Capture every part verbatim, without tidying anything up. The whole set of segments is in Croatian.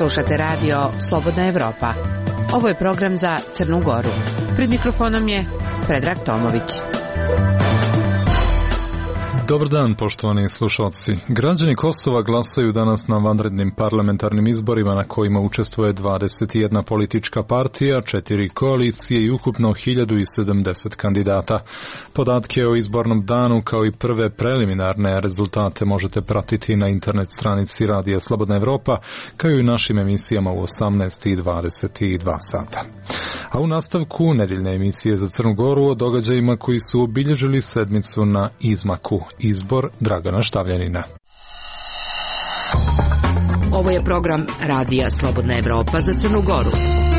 Slušate radio Slobodna Evropa. Ovo je program za Crnu Goru. Pred mikrofonom je Predrag Tomović. Dobar dan, poštovani slušalci. Građani Kosova glasaju danas na vanrednim parlamentarnim izborima na kojima učestvuje dvadeset jedna politička partija, četiri koalicije i ukupno hiljadu sedamdeset kandidata. Podatke o izbornom danu kao i prve preliminarne rezultate možete pratiti na internet stranici Radija Slobodna Evropa, kao i u našim emisijama u osamnaest i dvadeset dva sata. A u nastavku nedeljne emisije za Crnu Goru o događajima koji su obilježili sedmicu na izmaku. Izbor Dragana Štavljanina. Ovo je program Radija Slobodna Evropa za Crnu Goru.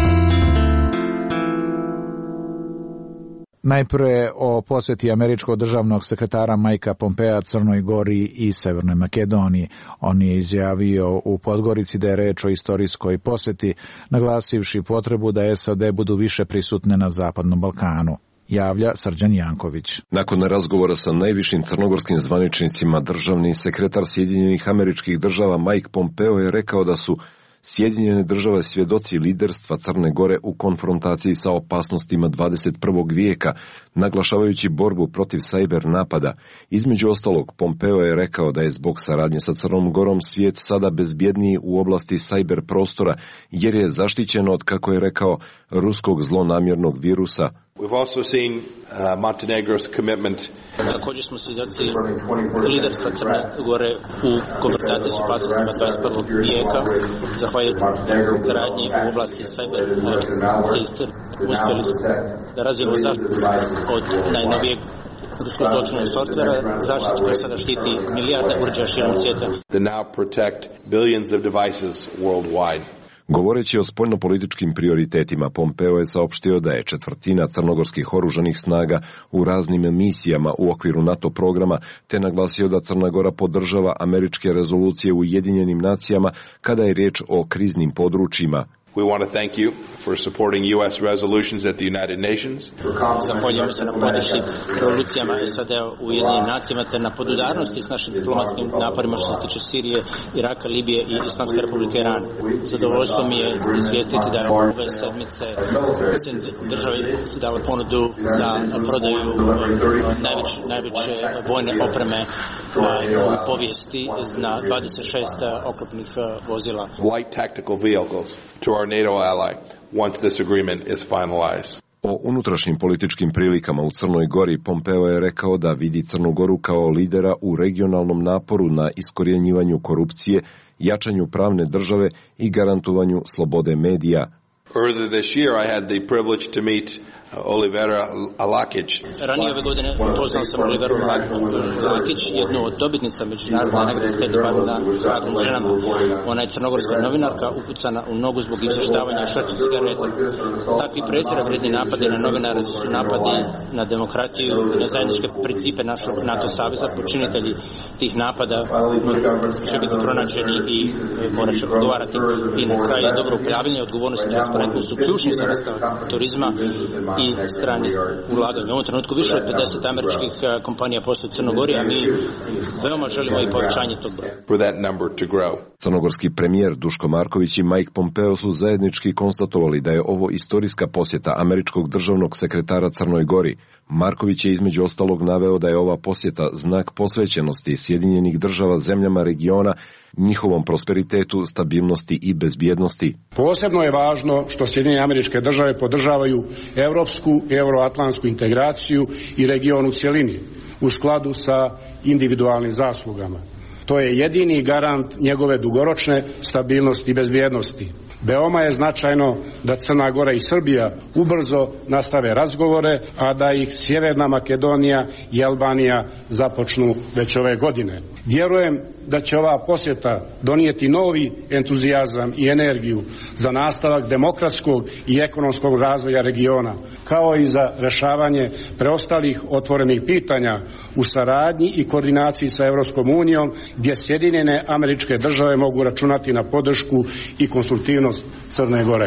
Najprve o posjeti američkog državnog sekretara Mikea Pompea Crnoj Gori i Severnoj Makedoniji. On je izjavio u Podgorici da je reč o istorijskoj posjeti, naglasivši potrebu da S A D budu više prisutne na Zapadnom Balkanu. Javlja Srđan Janković. Nakon razgovora sa najvišim crnogorskim zvaničnicima, državni sekretar Sjedinjenih Američkih Država Mike Pompeo je rekao da su Sjedinjene Države svjedoci liderstva Crne Gore u konfrontaciji sa opasnostima dvadeset prvog vijeka, naglašavajući borbu protiv sajber napada. Između ostalog, Pompeo je rekao da je zbog saradnje sa Crnom Gorom svijet sada bezbjedniji u oblasti sajber prostora, jer je zaštićen od, kako je rekao, ruskog zlonamjernog virusa. We've also seen uh, Montenegro's commitment. Također smo svjedoci liderstva Crne Gore u konfrontaciji s opasnostima dvadeset prvog vijeka. Zahvaljujući radnji u oblasti cyber uspjeli smo da razvijemo zaštitu od najnovijeg ruskog zločina softvera, zaštitu koja sada štiti milijarde uređaja širom svijeta. They now protect billions of devices worldwide. Govoreći o spoljnopolitičkim prioritetima, Pompeo je saopštio da je četvrtina crnogorskih oružanih snaga u raznim misijama u okviru NATO programa, te naglasio da Crna Gora podržava američke rezolucije u Ujedinjenim nacijama kada je riječ o kriznim područjima. We want to thank you for supporting U S resolutions at the United Nations. Zahvaljujemo se na podršci rezolucijama S A D-a u Ujedinjenim nacijama te na podudarnosti s našim diplomatskim naporima što se tiče Sirije, Iraka, Libije i Islamske republike Iran. Zadovoljstvo mi je izvijestiti da je ove sedmice države se dale ponudu za prodaju najveće, najveće vojne opreme u povijesti na dvadeset šest oklopnih vozila. Light tactical vehicles to our NATO ally once this agreement is finalized. O unutrašnjim političkim prilikama u Crnoj Gori Pompeo je rekao da vidi Crnu Goru kao lidera u regionalnom naporu na iskorjenjivanju korupcije, jačanju pravne države i garantovanju slobode medija. Earlier this year I had the privilege to meet Olivera Alakić. Ranije ove godine upoznao sam Oliveru Alakić, jednu od dobitnica međunarodne nagrade State Departmenta radnim ženama. Ona je crnogorska novinarka upucana u nogu zbog izvještavanja štetnih cigareta. Takvi prezira vredni napadi na novinare su napadi na demokratiju i na zajedničke principe našeg NATO saveza. Počinitelji tih napada će biti pronađeni i morat će odgovarati. I na kraju dobro upravljanje, odgovornost i transparentnost su ključni za nastavak turizma i stranih ulaganja. U ovom trenutku više od pedeset američkih kompanija postoje u Crnoj Gori, a mi veoma želimo i povećanje tog broja. Crnogorski premijer Duško Marković i Mike Pompeo su zajednički konstatovali da je ovo istorijska posjeta američkog državnog sekretara Crnoj Gori. Marković je između ostalog naveo da je ova posjeta znak posvećenosti Sjedinjenih Država zemljama regiona, njihovom prosperitetu, stabilnosti i bezbjednosti. Posebno je važno što Sjedinjene Američke Države podržavaju europsku i euroatlantsku integraciju i region u cjelini u skladu sa individualnim zaslugama. To je jedini garant njegove dugoročne stabilnosti i bezbjednosti. Veoma je značajno da Crna Gora i Srbija ubrzo nastave razgovore, a da ih Sjeverna Makedonija i Albanija započnu već ove godine. Vjerujem da će ova posjeta donijeti novi entuzijazam i energiju za nastavak demokratskog i ekonomskog razvoja regiona, kao i za rješavanje preostalih otvorenih pitanja u saradnji i koordinaciji sa Europskom unijom, gdje Sjedinjene Američke Države mogu računati na podršku i konstruktivnost Crne Gore.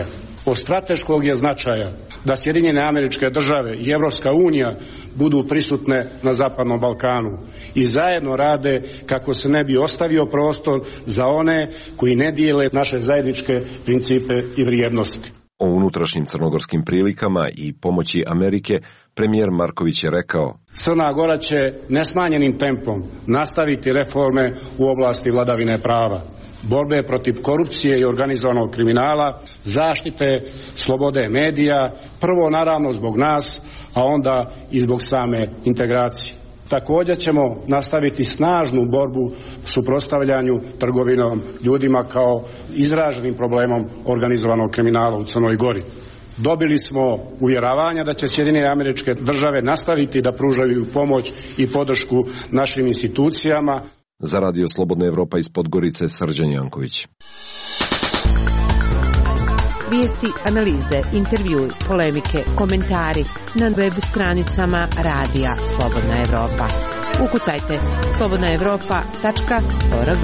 Od strateškog je značaja da Sjedinjene Američke Države i Evropska unija budu prisutne na Zapadnom Balkanu i zajedno rade kako se ne bi ostavio prostor za one koji ne dijele naše zajedničke principe i vrijednosti. O unutrašnjim crnogorskim prilikama i pomoći Amerike premijer Marković je rekao: Crna Gora će nesmanjenim tempom nastaviti reforme u oblasti vladavine prava, borbe protiv korupcije i organizovanog kriminala, zaštite slobode medija, prvo naravno zbog nas, a onda i zbog same integracije. Također ćemo nastaviti snažnu borbu suprotstavljanju trgovinom ljudima kao izraženim problemom organizovanog kriminala u Crnoj Gori. Dobili smo uvjeravanja da će Sjedinjene Američke Države nastaviti da pružaju pomoć i podršku našim institucijama. Za Radio Slobodna Evropa iz Podgorice, Srđan Janković. Vijesti, analize, intervjui, polemike, komentari na web stranicama Radija Slobodna Evropa. Ukucajte slobodna evropa tačka org.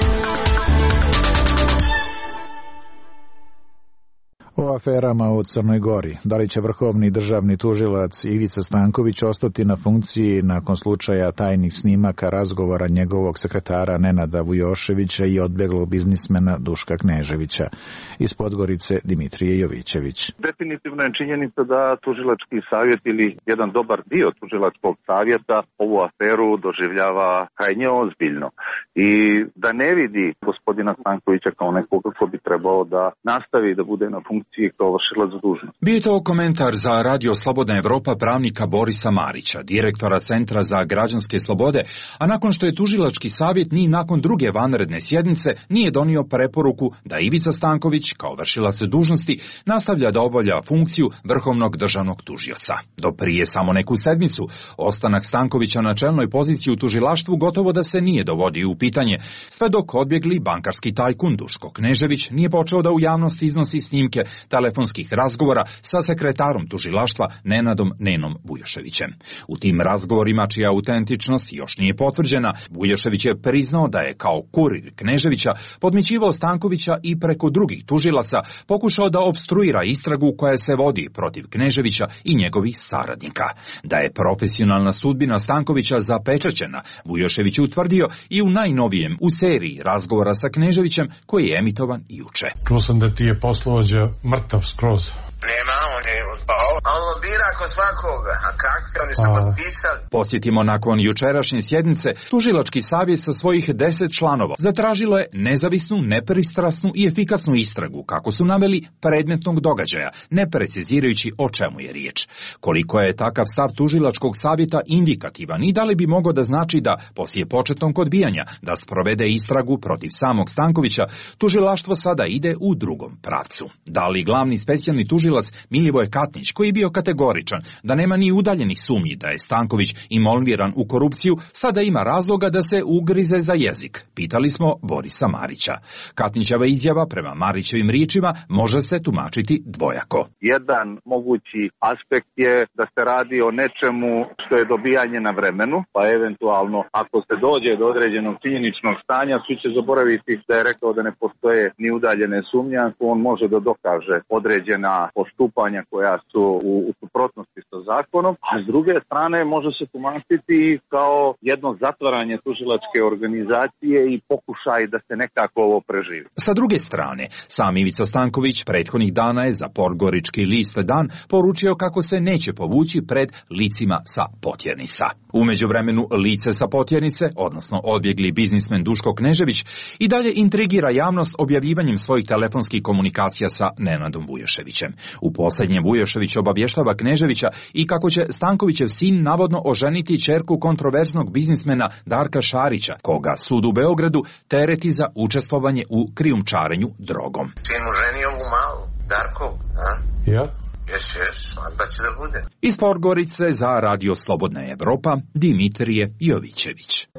O aferama u Crnoj Gori. Da li će vrhovni državni tužilac Ivica Stanković ostati na funkciji nakon slučaja tajnih snimaka razgovora njegovog sekretara Nenada Vujoševića i odbjeglog biznismena Duška Kneževića? Iz Podgorice Dimitrije Jovićević. Definitivno je činjenica da tužilački savjet ili jedan dobar dio tužilačkog savjeta ovu aferu doživljava krajnje ozbiljno i da ne vidi gospodina Stankovića kao nekoga ko bi trebao da nastavi da bude na funkciji kao vršilac dužnosti. Bio je to komentar za Radio Slobodna Evropa pravnika Borisa Marića, direktora Centra za građanske slobode, a nakon što je tužilački savjet ni nakon druge vanredne sjednice nije donio preporuku da Ivica Stanković kao vršilac dužnosti nastavlja da obavlja funkciju vrhovnog državnog tužioca. Do prije samo neku sedmicu, ostanak Stankovića na čelnoj poziciji u tužilaštvu gotovo da se nije dovodio u pitanje, sve dok odbjegli bankarski tajkun Duško Knežević nije počeo da u javnosti iznosi snimke telefonskih razgovora sa sekretarom tužilaštva Nenadom Nenom Vujoševićem. U tim razgovorima, čija autentičnost još nije potvrđena, Vujošević je priznao da je kao kurir Kneževića podmićivao Stankovića i preko drugih tužilaca pokušao da opstruira istragu koja se vodi protiv Kneževića i njegovih saradnika. Da je profesionalna sudbina Stankovića zapečaćena, Vujošević je utvrdio i u najnovijem u seriji razgovora sa Kneževićem koji je emitovan juče. Čuo sam da ti je poslovođa mrtav skroz. Nema, on je odpao. A on lobira kod svakoga. A kako? Oni su potpisali. Podsjetimo, nakon jučerašnje sjednice, tužilački savjet sa svojih deset članova zatražilo je nezavisnu, nepristrasnu i efikasnu istragu, kako su naveli, predmetnog događaja, ne precizirajući o čemu je riječ. Koliko je takav stav tužilačkog savjeta indikativan i da li bi mogao da znači da, poslije početnog odbijanja, da sprovede istragu protiv samog Stankovića, tužilaštvo sada ide u drugom pravcu. Da li glavni specijalni tužilac Milivoj Katnić, koji je bio kategoričan da nema ni udaljenih sumnji da je Stanković involviran u korupciju, sada ima razloga da se ugrize za jezik? Pitali smo Borisa Marića. Katnićeva izjava, prema Marićevim riječima, može se tumačiti dvojako. Jedan mogući aspekt je da se radi o nečemu što je dobijanje na vremenu, pa eventualno ako se dođe do određenog činjeničnog stanja, svi će zaboraviti da je rekao da ne postoje ni udaljene sumnje, ako on može da dokaže određena postupanja koja su u, u suprotnosti sa zakonom, a s druge strane može se tumačiti kao jedno zatvaranje tužilačke organizacije i pokušaj da se nekako ovo preživi. Sa druge strane, sam Ivica Stanković prethodnih dana je za podgorički list Dan poručio kako se neće povući pred licima sa Potjernica. U međuvremenu lice sa Potjernice, odnosno odbjegli biznismen Duško Knežević, i dalje intrigira javnost objavljivanjem svojih telefonskih komunikacija sa Nenadom Vujoševićem. U posljednjem Vujošević obavještava Kneževića i kako će Stankovićev sin navodno oženiti ćerku kontroverznog biznismena Darka Šarića, koga sud u Beogradu tereti za učestvovanje u krijumčarenju drogom. Sin mu ženio ovu malu, Darko, a? Ja? Jes, jes, onda će da bude. Iz Podgorice za Radio Slobodna Evropa, Dimitrije Jovićević.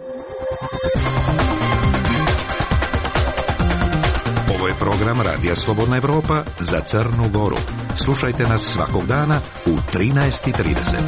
Ovo je program Radija Slobodna Evropa za Crnu Goru. Slušajte nas svakog dana u trinaest i trideset.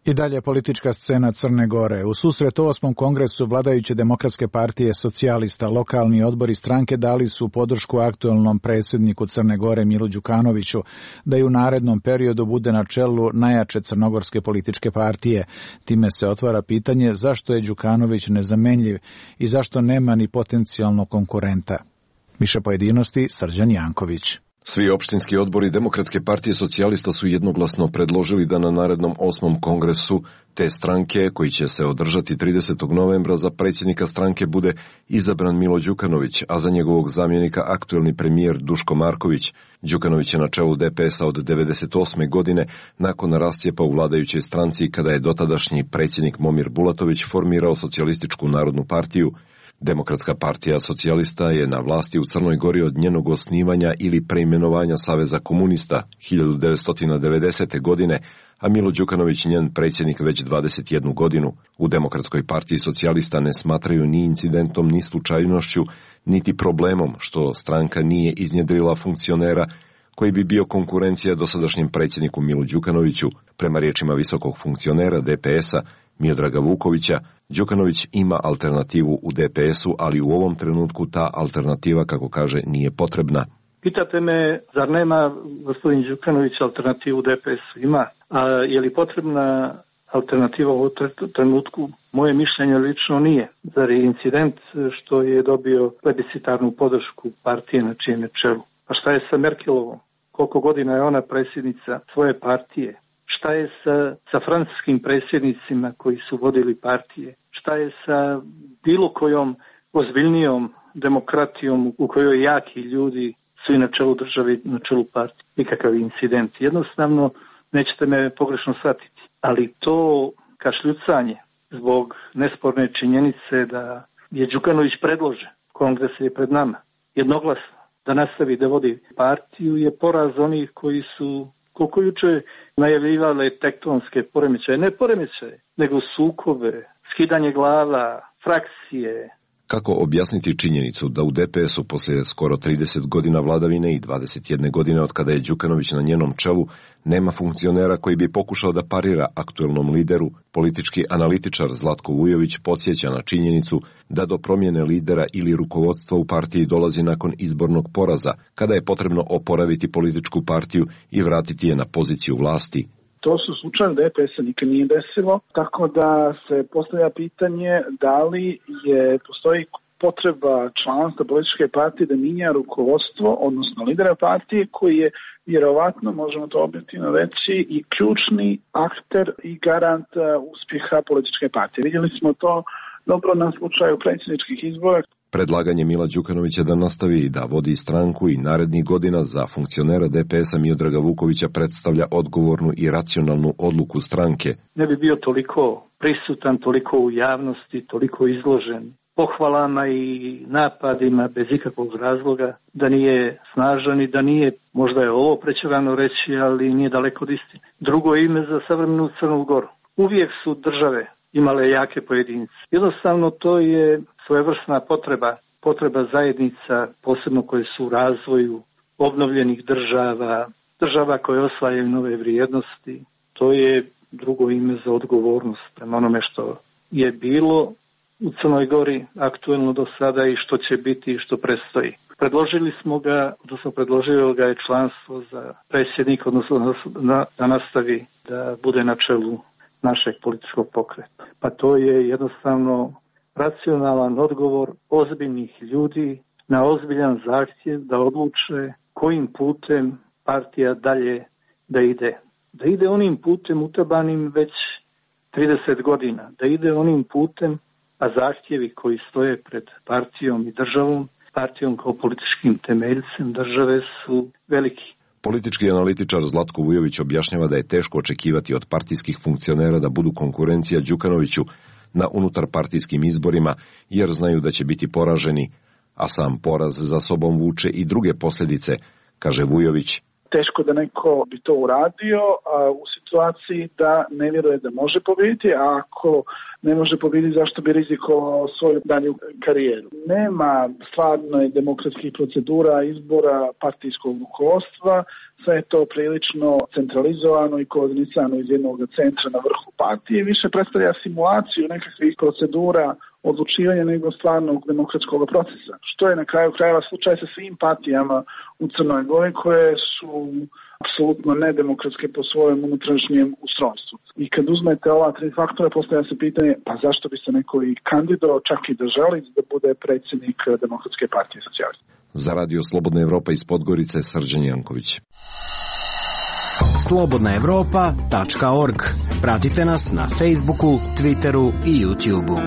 I dalje politička scena Crne Gore. U susret osmom kongresu vladajuće demokratske partije socijalista lokalni odbori stranke dali su podršku aktuelnom predsjedniku Crne Gore Milu Đukanoviću da i u narednom periodu bude na čelu najjače crnogorske političke partije. Time se otvara pitanje zašto je Đukanović nezamenljiv i zašto nema ni potencijalnog konkurenta. Više pojedinosti Srđan Janković. Svi opštinski odbori Demokratske partije socijalista su jednoglasno predložili da na narednom osmom kongresu te stranke, koji će se održati tridesetog novembra, za predsjednika stranke bude izabran Milo Đukanović, a za njegovog zamjenika aktuelni premijer Duško Marković. Đukanović je na čelu D P S-a od devedeset osme godine, nakon rascijepa u vladajućoj stranci kada je dotadašnji predsjednik Momir Bulatović formirao Socijalističku narodnu partiju. Demokratska partija socijalista je na vlasti u Crnoj Gori od njenog osnivanja ili preimenovanja Saveza komunista hiljadu devetsto devedesete. godine, a Milo Đukanović njen predsjednik već dvadeset jednu godinu. U Demokratskoj partiji socijalista ne smatraju ni incidentom, ni slučajnošću, niti problemom što stranka nije iznjedrila funkcionera koji bi bio konkurencija dosadašnjem predsjedniku Milu Đukanoviću. Prema riječima visokog funkcionera D P S-a Miodraga Vukovića, Đukanović ima alternativu u D P S-u, ali u ovom trenutku ta alternativa, kako kaže, nije potrebna. Pitate me, zar nema gospodin Đukanović alternativu u D P S-u? Ima. A je li potrebna alternativa u ovom trenutku? Moje mišljenje lično nije. Zar je incident što je dobio plebiscitarnu podršku partije na čijem je čelu? A šta je sa Merkelovom? Koliko godina je ona predsjednica svoje partije? Šta je sa, sa francuskim predsjednicima koji su vodili partije? Šta je sa bilo kojom ozbiljnijom demokratijom u kojoj jaki ljudi su i na čelu države, na čelu partije? Nikakav incident. Jednostavno, nećete me pogrešno shvatiti. Ali to kašljucanje zbog nesporne činjenice da je Đukanović predložen, kongres je pred nama, jednoglasno, da nastavi da vodi partiju, je poraz onih koji su koliko juče najavljivale tektonske poremećaje, ne poremećaje, nego sukobe, skidanje glava, frakcije. Kako objasniti činjenicu da u D P S-u poslije skoro trideset godina vladavine i dvadeset jedne godine od kada je Đukanović na njenom čelu nema funkcionera koji bi pokušao da parira aktuelnom lideru? Politički analitičar Zlatko Vujović podsjeća na činjenicu da do promjene lidera ili rukovodstva u partiji dolazi nakon izbornog poraza, kada je potrebno oporaviti političku partiju i vratiti je na poziciju vlasti. To su slučaje D P S-a nikad nije desilo, tako da se postavlja pitanje da li je, postoji potreba članstva političke partije da minja rukovodstvo, odnosno lidera partije, koji je vjerovatno, možemo to objektivno reći, i ključni akter i garant uspjeha političke partije. Vidjeli smo to dobro na slučaju predsjedničkih izbora. Predlaganje Mila Đukanovića da nastavi i da vodi stranku i narednih godina za funkcionera D P S-a Miodraga Vukovića predstavlja odgovornu i racionalnu odluku stranke. Ne bi bio toliko prisutan, toliko u javnosti, toliko izložen pohvalama i napadima bez ikakvog razloga, da nije snažan i da nije, možda je ovo prećerano reći, ali nije daleko od istine. Drugo ime za savremenu Crnu Goru. Uvijek su države imale jake pojedince. Jednostavno to je svojevrsna potreba, potreba zajednica, posebno koje su u razvoju obnovljenih država, država koje osvajaju nove vrijednosti. To je drugo ime za odgovornost prema onome što je bilo u Crnoj Gori aktuelno do sada i što će biti i što predstoji. Predložili smo ga, odnosno predložio ga je članstvo za predsjednika, odnosno da nastavi da bude na čelu našeg političkog pokreta. Pa to je jednostavno racionalan odgovor ozbiljnih ljudi na ozbiljan zahtjev da odluče kojim putem partija dalje da ide. Da ide onim putem utabanim već trideset godina, da ide onim putem, a zahtjevi koji stoje pred partijom i državom, partijom kao političkim temeljcem države su veliki. Politički analitičar Zlatko Vujović objašnjava da je teško očekivati od partijskih funkcionera da budu konkurencija Đukanoviću na unutarpartijskim izborima, jer znaju da će biti poraženi, a sam poraz za sobom vuče i druge posljedice, kaže Vujović. teško da neko bi to uradio a u situaciji da ne vjeruje da može pobjediti, a ako ne može pobjediti, zašto bi rizikovao svoju dalju karijeru. Nema stvarno demokratskih procedura izbora partijskog rukovodstva, sve je to prilično centralizovano i koordinisano iz jednog centra na vrhu partije, više predstavlja simulaciju nekakvih procedura odlučivanja nego stvarnog demokratskog procesa. Što je na kraju krajeva slučaj sa svim partijama u Crnoj Gori koje su apsolutno nedemokratske po svojem unutrašnjem ustrojstvu. I kad uzmete ova tri faktora, postavlja se pitanje, pa zašto bi se neko i kandidovao, čak i da želi da bude predsjednik Demokratske partije socijalista. Za Radio Slobodna Evropa iz Podgorice, Srđan Janković. slobodna evropa tačka org. Pratite nas na Facebooku, Twitteru i YouTubeu.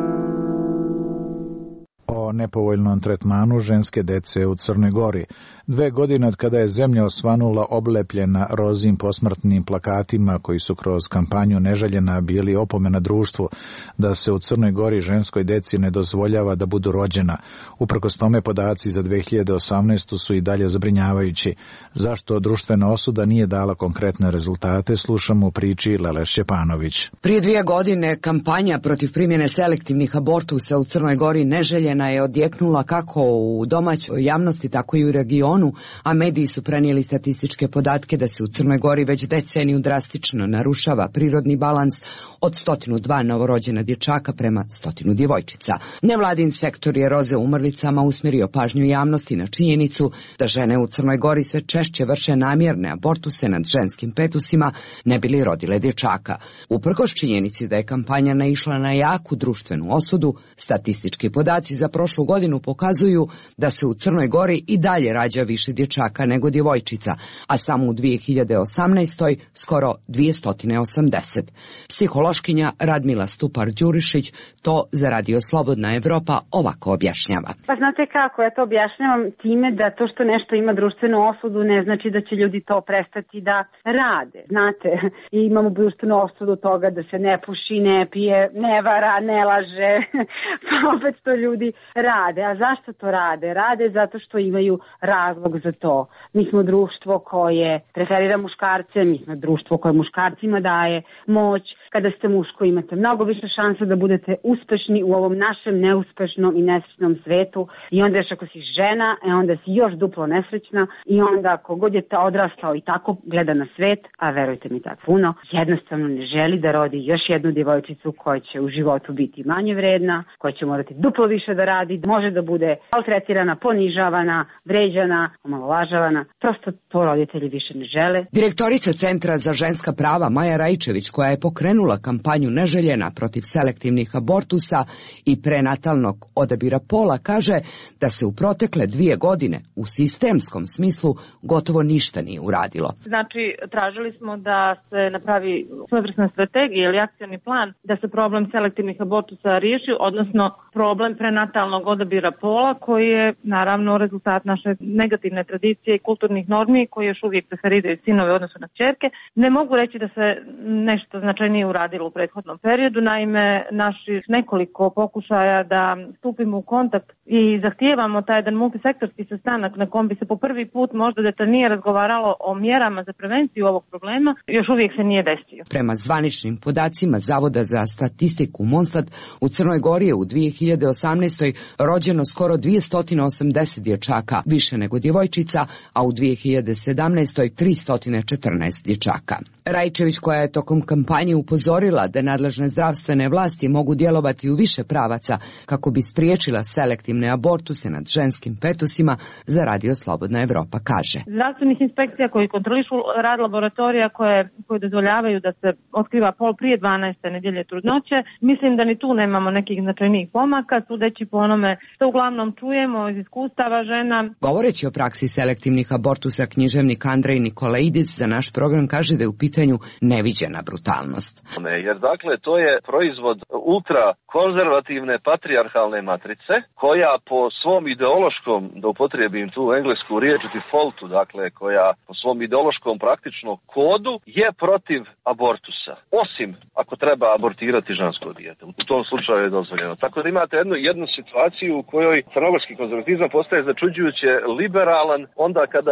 O nepovoljnom tretmanu ženske dece u Crnoj Gori. Dve godine od kada je zemlja osvanula oblepljena rozim posmrtnim plakatima koji su kroz kampanju Neželjena bili opomena društvu da se u Crnoj Gori ženskoj deci ne dozvoljava da budu rođena. Uprkos tome podaci za dve hiljade osamnaestu su i dalje zabrinjavajući. Zašto društvena osuda nije dala konkretne rezultate, slušamo u priči Lele Šćepanović. Prije dvije godine kampanja protiv primjene selektivnih abortusa u Crnoj Gori Neželjena je odjeknula kako u domaćoj javnosti, tako i u regionu, a mediji su prenijeli statističke podatke da se u Crnoj Gori već deceniju drastično narušava prirodni balans od sto dva novorođena dječaka prema stotinu djevojčica. Nevladin sektor je roze umrlicama usmjerio pažnju javnosti na činjenicu da žene u Crnoj Gori sve češće vrše namjerne abortuse nad ženskim petusima ne bi li rodile dječaka. Uprkos činjenici da je kampanja naišla na jaku društvenu osudu, statistički podaci za prošlu godinu pokazuju da se u Crnoj Gori i dalje rađa više dječaka nego djevojčica, a samo u dvije hiljade osamnaestoj skoro dvjesto osamdeset. Psihološkinja Radmila Stupar-Đurišić to za Radio Slobodna Evropa ovako objašnjava. Pa znate kako, ja to objašnjavam time da to što nešto ima društvenu osudu ne znači da će ljudi to prestati da rade. Znate, imamo društvenu osudu toga da se ne puši, ne pije, ne vara, ne laže, pa opet to ljudi rade. A zašto to rade? Rade zato što imaju razlog za to. Mi smo društvo koje preferira muškarce, mi smo društvo koje muškarcima daje moć. Kada ste muško imate mnogo više šanse da budete uspešni u ovom našem neuspešnom i nesrećnom svetu i onda još ako si žena, e onda si još duplo nesrećna i onda ako god je odrastao i tako gleda na svet, a verujte mi tako puno, jednostavno ne želi da rodi još jednu djevojčicu koja će u životu biti manje vredna, koja će morati duplo više da radi, može da bude maltretirana, ponižavana, vređana, omalovažavana. Prosto to roditelji više ne žele. Direktorica Centra za ženska prava Maja Rajčević, koja je pokrenula kampanju Neželjena protiv selektivnih abortusa i prenatalnog odabira pola, kaže da se u protekle dvije godine u sistemskom smislu gotovo ništa nije uradilo. Znači, tražili smo da se napravi svojevrsna strategija ili akcioni plan da se problem selektivnih abortusa riješi, odnosno problem prenatalnog odabira pola koji je naravno rezultat naše negativne tradicije i kulturnih normi koji još uvijek preferiraju sinove u odnosu na kćerke. Ne mogu reći da se nešto značajnije uradilo u prethodnom periodu, naime naših nekoliko pokušaja da stupimo u kontakt i zahtijevamo taj jedan multisektorski sastanak na kom bi se po prvi put možda detaljnije razgovaralo o mjerama za prevenciju ovog problema, još uvijek se nije desio. Prema zvaničnim podacima Zavoda za statistiku Monstat, u Crnoj Gori je u dvije hiljade osamnaestoj rođeno skoro dvjesto osamdeset dječaka više nego djevojčica, a u dvije hiljade sedamnaestoj tristo četrnaest dječaka. Rajčević, koja je tokom kampanje upozorila da nadležne zdravstvene vlasti mogu djelovati u više pravaca kako bi spriječila selektivne abortuse nad ženskim petusima, za Radio Slobodna Evropa kaže. Zdravstvenih inspekcija koji kontrolišu rad laboratorija koje, koje dozvoljavaju da se otkriva pol prije dvanaeste nedjelje trudnoće, mislim da ni tu nemamo nekih značajnijih pomaka, sudeći po onome što uglavnom čujemo iz iskustava žena. Govoreći o praksi selektivnih abortusa, književnik Andrej Nikolaidis za naš program kaže da je u pitanju neviđena brutalnost. Jer dakle to je proizvod ultra konzervativne patrijarhalne matrice koja po svom ideološkom, da upotrijebim tu englesku riječ defaultu, dakle koja po svom ideološkom praktično kodu je protiv abortusa. Osim ako treba abortirati žensko dijete. U tom slučaju je dozvoljeno. Tako da imate jednu, jednu situaciju u kojoj crnogorski konzervatizam postaje začuđujuće liberalan onda kada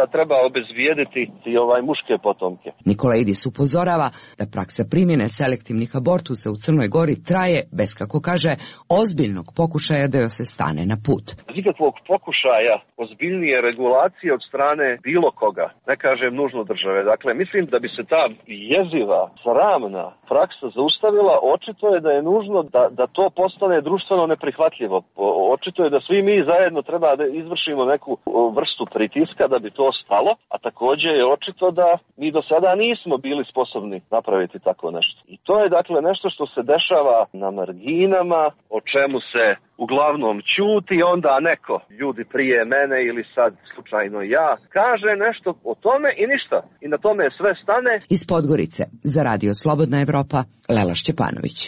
treba obezvijediti i ovaj muške potomke. Nikolaidis upozorava da praksa primjene selektivnih abortusa u Crnoj Gori traje bez, kako kaže, ozbiljnog pokušaja da joj se stane na put. Nikakvog pokušaja ozbiljnije regulacije od strane bilo koga, ne kažem nužno države. Dakle, mislim da bi se ta jeziva, sramna praksa zaustavila. Očito je da je nužno da, da to postane društveno neprihvatljivo. Očito je da svi mi zajedno treba da izvršimo neku vrstu pritiska da bi to stalo, a također je očito da mi do sada nismo bili sposobni napraviti tako nešto. I to je dakle nešto što se dešava na marginama, o čemu se uglavnom ćuti, onda neko, ljudi prije mene ili sad slučajno ja, kaže nešto o tome i ništa. I na tome sve stane. Iz Podgorice za Radio Slobodna Evropa, Lela Šćepanović.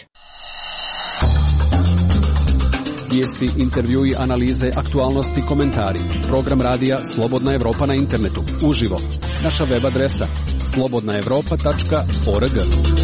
Vijesti, intervjui, analize, aktualnosti, komentari. Program radija Slobodna Evropa na internetu. Uživo. Naša web adresa slobodna evropa tačka org.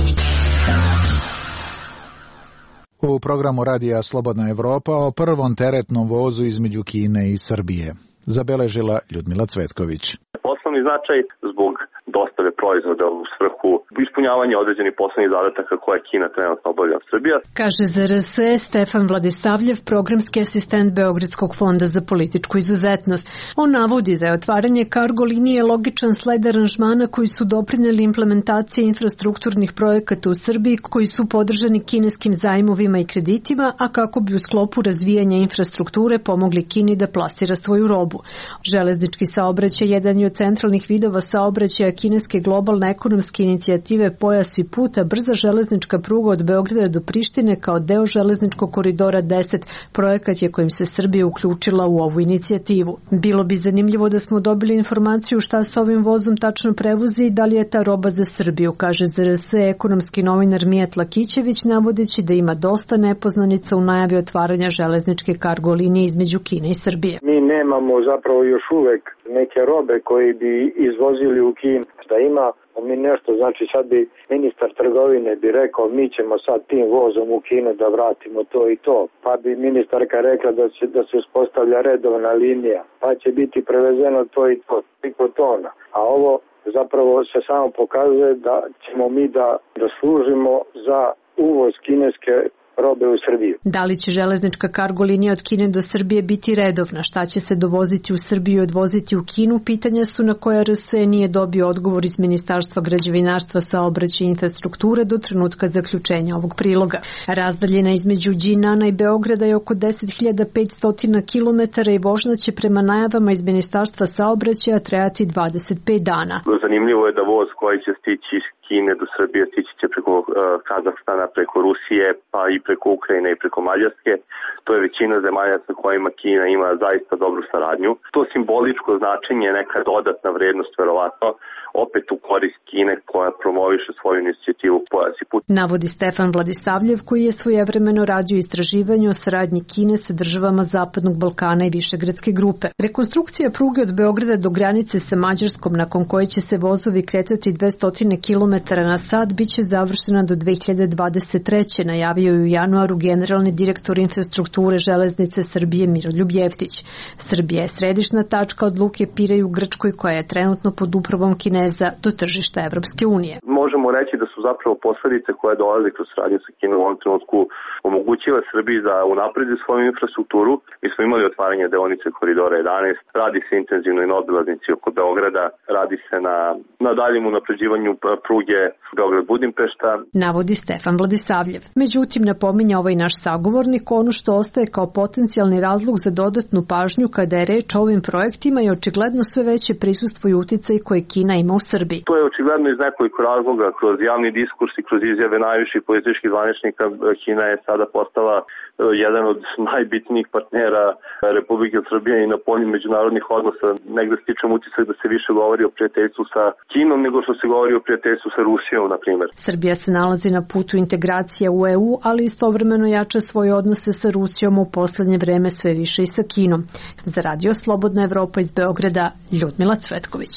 U programu radija Slobodna Evropa o prvom teretnom vozu između Kine i Srbije zabeležila Ljudmila Cvetković. Poslovni značaj zbog dostave proizvoda u svrhu ispunjavanja određenih poslovnih zadataka koje Kina trenutno obavlja od Srbije. Kaže za R S E Stefan Vladisavljev, programski asistent Beogradskog fonda za političku izuzetnost. On navodi da je otvaranje kargo linije logičan sled aranžmana koji su doprineli implementaciji infrastrukturnih projekata u Srbiji koji su podržani kineskim zajmovima i kreditima, a kako bi u sklopu razvijanja infrastrukture pomogli Kini da plasira svoju robu. Železnički saobraćaj jedan je od centralnih vidova saobraćaja kineske globalne ekonomske inicijative Pojas i put, a brza železnička pruga od Beograda do Prištine kao deo železničkog koridora deset projekat je kojim se Srbija uključila u ovu inicijativu. Bilo bi zanimljivo da smo dobili informaciju šta se ovim vozom tačno prevozi i da li je ta roba za Srbiju, kaže za R S E ekonomski novinar Mijat Lakićević, navodeći da ima dosta nepoznanica u najavi otvaranja železničke kargo linije između Kine i Srbije. Mi nemamo zapravo još uvek neke robe koji bi izvozili u Kinu. Da ima mi nešto, znači sad bi ministar trgovine bi rekao mi ćemo sad tim vozom u Kinu da vratimo to i to, pa bi ministarka rekla da se, da se uspostavlja redovna linija, pa će biti prevezeno to i to, toliko tona. A ovo zapravo se samo pokazuje da ćemo mi da, da služimo za uvoz kineske robe u Srbiju. Da li će železnička kargo linija od Kine do Srbije biti redovna? Šta će se dovoziti u Srbiju i odvoziti u Kinu? Pitanja su na koja R S E nije dobio odgovor iz Ministarstva građevinarstva, saobraćaja i infrastrukture do trenutka zaključenja ovog priloga. Razdaljina između Đinana i Beograda je oko deset hiljada petsto kilometara i vožnja će prema najavama iz Ministarstva saobraćaja trajati dvadeset pet dana. Zanimljivo je da voz koji će stići iz Kine do Srbije stići će preko uh, Kazahstana, preko Rusije, pa i preko Ukrajine i preko Mađarske. To je većina zemalja sa kojima Kina ima zaista dobru saradnju. To simboličko značenje, neka dodatna vrednost verovatno, opet u korist Kine koja promoviše svoju inicijativu Pojas i put. Navodi Stefan Vladisavljev, koji je svojevremeno radio istraživanje o saradnji Kine sa državama Zapadnog Balkana i Višegradske grupe. Rekonstrukcija pruge od Beograda do granice sa Mađarskom, nakon koje će se vozovi kretati dvesta kilometara na sat, biće završena do dve hiljade dvadeset treće. najavio je u januaru generalni direktor infrastrukture železnice Srbije Miroljub Jeftić. Srbija je središna tačka od luke Pirej u Grčkoj, koja je trenutno pod upravom Kineza do tržišta Evropske unije. Možemo reći da su zapravo posledice koje dolaze kroz saradnju sa Kinom u ovom trenutku omogućile Srbiji da unapredi svoju infrastrukturu. Mi smo imali otvaranje deonice koridora jedanaest, radi se intenzivno i na obilaznici oko Beograda, radi se na, na daljem unapređivanju pruge Beograd-Budimpešta. Navodi Stefan Vladisavljev. Međutim, napominja ovaj naš sagovornik, ono što ostaje kao potencijalni razlog za dodatnu pažnju kada je reč o ovim projektima je očigledno sve veće prisustvo i uticaj koje Kina ima u Srbiji. To je očigledno iz nekoliko razloga, kroz javni diskurs i kroz izjave najviših političkih zvaničnika. Kina je sada postala jedan od najbitnijih partnera Republike Srbije i na polju međunarodnih odnosa. Negde stičem utisak da se više govori o prijateljstvu sa Kinom nego što se govori o prijateljstvu sa Rusijom, na primjer. Srbija se nalazi na putu integracije u E U, ali istovremeno jača svoje odnose sa Rusijom u poslednje vreme sve više i sa Kinom. Za Radio Slobodna Evropa iz Beograda, Ljudmila Cvetković.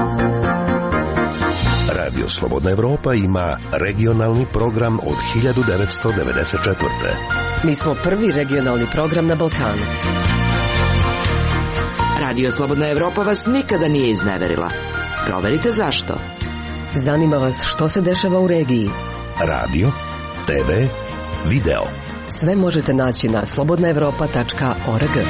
Radio Slobodna Evropa ima regionalni program od hiljadu devetsto devedeset četvrte. Mi smo prvi regionalni program na Balkanu. Radio Radio Slobodna Evropa vas nikada nije izneverila. Proverite zašto. Zanima vas što se dešava u regiji. Radio, te ve, video. Sve možete naći na slobodna evropa tačka org.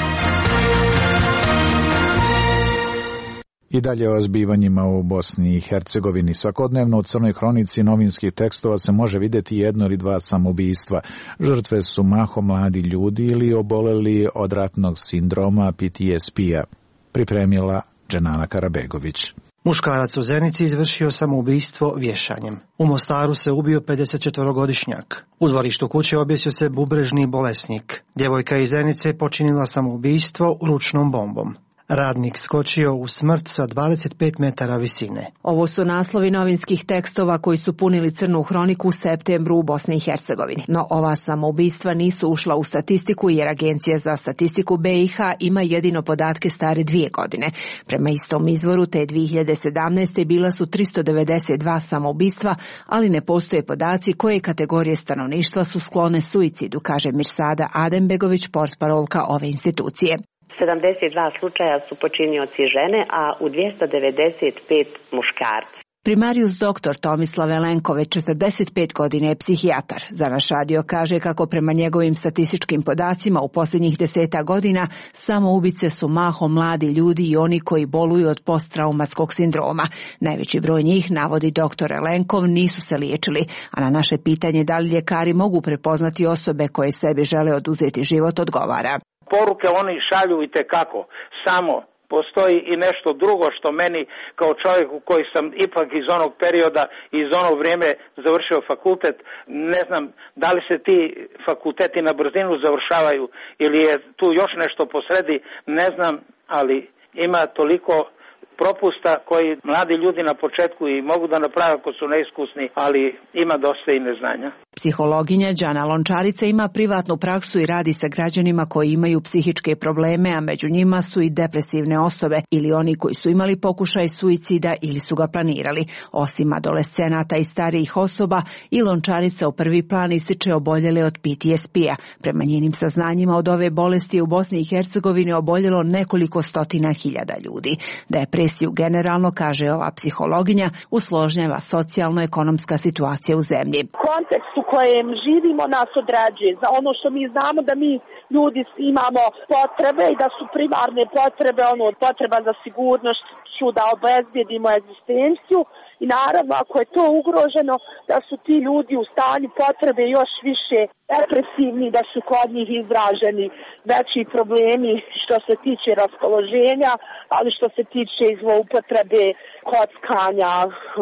I dalje o zbivanjima u Bosni i Hercegovini. Svakodnevno u Crnoj hronici novinskih tekstova se može vidjeti jedno ili dva samoubistva. Žrtve su mahom mladi ljudi ili oboleli od ratnog sindroma P T S P-a. Pripremila Dženana Karabegović. Muškarac u Zenici izvršio samoubistvo vješanjem. U Mostaru se ubio pedesetčetvorogodišnjak. U dvorištu kuće objesio se bubrežni bolesnik. Djevojka iz Zenice počinila samoubistvo ručnom bombom. Radnik skočio u smrt sa dvadeset pet metara visine. Ovo su naslovi novinskih tekstova koji su punili Crnu hroniku u septembru u Bosni i Hercegovini. No ova samoubistva nisu ušla u statistiku jer Agencija za statistiku B i H ima jedino podatke stare dvije godine. Prema istom izvoru te dvije hiljade sedamnaeste. bila su tristo devedeset dva samoubistva, ali ne postoje podaci koje kategorije stanovništva su sklone suicidu, kaže Mirsada Adembegović, portparolka ove institucije. sedamdeset dva slučaja su počinioci žene, a u dvjesto devedeset pet muškarci. Primarijus doktor Tomislav Elenkove, četrdeset pet godina je psihijatar. Za naš radio kaže kako prema njegovim statističkim podacima u posljednjih deseta godina samoubice su mahom mladi ljudi i oni koji boluju od posttraumatskog sindroma. Najveći broj njih, navodi doktor Elenkov, nisu se liječili, a na naše pitanje da li ljekari mogu prepoznati osobe koje sebi žele oduzeti život, odgovara. Poruke oni šalju i tekako, samo postoji i nešto drugo što meni kao čovjeku koji sam ipak iz onog perioda, iz onog vrijeme završio fakultet, ne znam da li se ti fakulteti na brzinu završavaju ili je tu još nešto posredi, ne znam, ali ima toliko propusta koji mladi ljudi na početku i mogu da naprave ako su neiskusni, ali ima dosta i neznanja. Psihologinja Đana Lončarica ima privatnu praksu i radi sa građanima koji imaju psihičke probleme, a među njima su i depresivne osobe ili oni koji su imali pokušaj suicida ili su ga planirali. Osim adolescenata i starijih osoba, i Lončarica u prvi plan ističe oboljele od P T S P-a. Prema njenim saznanjima od ove bolesti je u Bosni i Hercegovini oboljelo nekoliko stotina hiljada ljudi. Depresiju generalno, kaže ova psihologinja, usložnjava socijalno-ekonomska situacija u zemlji. Kontekst u kojem živimo nas određuje za ono što mi znamo da mi ljudi imamo potrebe i da su primarne potrebe, ono potreba za sigurnost, da obezbjedimo egzistenciju i naravno ako je to ugroženo da su ti ljudi u stanju potrebe još više depresivni, da su kod njih izraženi veći problemi što se tiče raspoloženja, ali što se tiče zloupotrebe kockanja,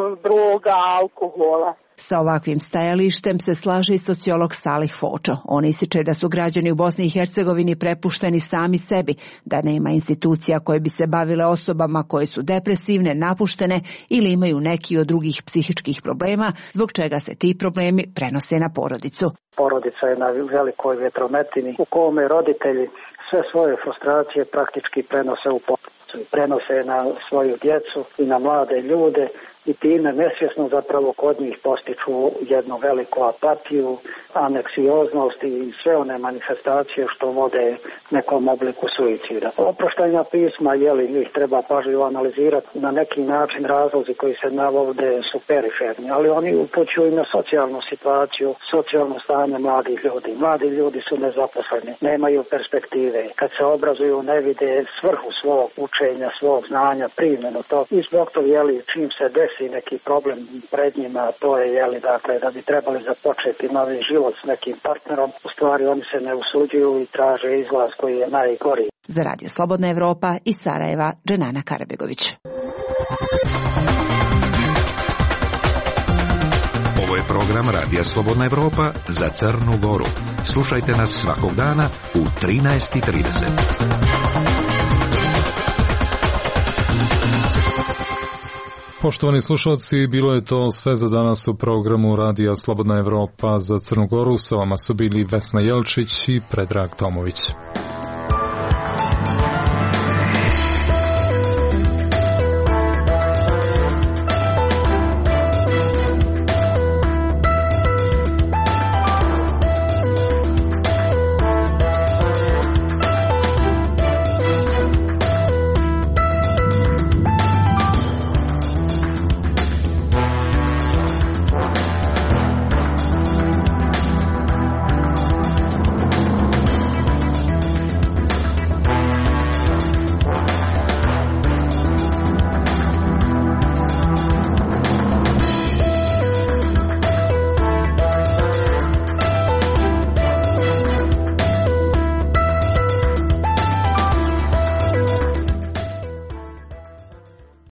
droga, alkohola. Sa ovakvim stajalištem se slaže i sociolog Salih Fočo. On ističe da su građani u Bosni i Hercegovini prepušteni sami sebi, da nema institucija koje bi se bavile osobama koje su depresivne, napuštene ili imaju neki od drugih psihičkih problema, zbog čega se ti problemi prenose na porodicu. Porodica je na velikoj vjetrometini u kome roditelji sve svoje frustracije praktički prenose u porodicu, prenose na svoju djecu i na mlade ljude i time nesvjesno zapravo kod njih postiču jednu veliku apatiju, aneksioznost i sve one manifestacije što vode nekom obliku suicida. Oproštajna pisma, jeli, njih treba pažljivo analizirati, na neki način razlozi koji se navode su periferni, ali oni upućuju i na socijalnu situaciju, socijalno stanje mladih ljudi. Mladi ljudi su nezaposleni, nemaju perspektive, kad se obrazuju ne vide svrhu svog učenja, svog znanja, primjenu to. I zbog toga, jeli, čim se desi i neki problem pred njima, to je, jeli, dakle, da bi trebali započeti novi život s nekim partnerom, u stvari oni se ne usuđuju i traže izlaz koji je najgori. Za Radio Slobodna Evropa iz Sarajeva, Dženana Karabegović. Ovo je program Radija Slobodna Evropa za Crnu Goru. Slušajte nas svakog dana u trinaest i trideset. Poštovani slušalci, bilo je to sve za danas u programu Radija Slobodna Evropa za Crnu Goru. Sa vama su bili Vesna Jelčić i Predrag Tomović.